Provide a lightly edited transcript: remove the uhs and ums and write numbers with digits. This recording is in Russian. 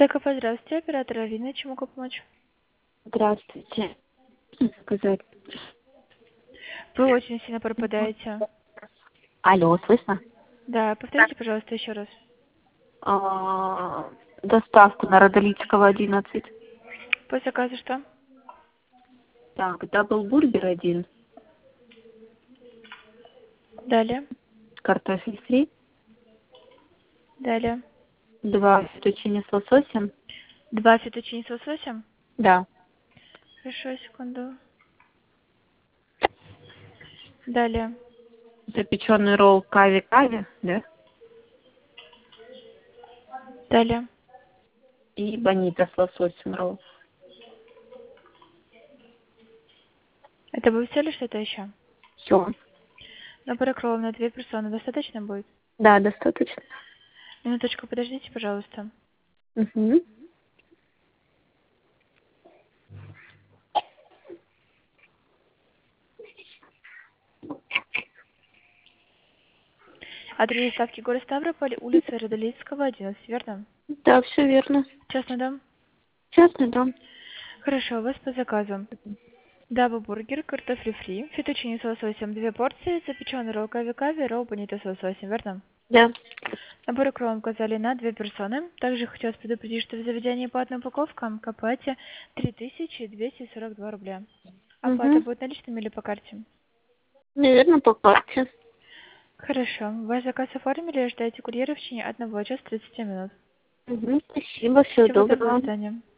ТКП, здравствуйте, оператор Алина, чем могу помочь? Здравствуйте. Сказать. Вы очень сильно пропадаете. Алло, слышно? Да, повторите, пожалуйста, еще раз. Доставку на Родолицкого, 11. По заказу что? Так, даблбургер 1, Далее. картофель фри, Далее. 2 фетучини с лососем. 2 фетучини с лососем? Да. Хорошо, секунду. Далее. Запеченный ролл кави-кави, да? Далее. И бонита с лососем ролл. Это будет все или что-то еще? Все. Набор кроллов на 2 персоны достаточно будет? Да, достаточно. Минуточку, подождите, пожалуйста. Угу. Адрес доставки город Ставрополь, улица Родолицкого, 11, верно? Да, все верно. Частный дом? Честно, да. Хорошо, у вас по заказу. Даблбургер, картофель фри, фетучини с лососем 2 порции, запеченный ролл кави-кави, ролл бонита с лососем, верно? Да. Набор кром указали на 2 персоны. Также хочу вас предупредить, что в заведении по одной упаковкам к оплате 3242 рубля. Оплата Угу. будет наличными или по карте? Наверное, по карте. Хорошо. Ваш заказ оформили, ждайте курьера в течение 1 часа 30 минут. Угу. Спасибо, всего Всего доброго, до доброго. свидания.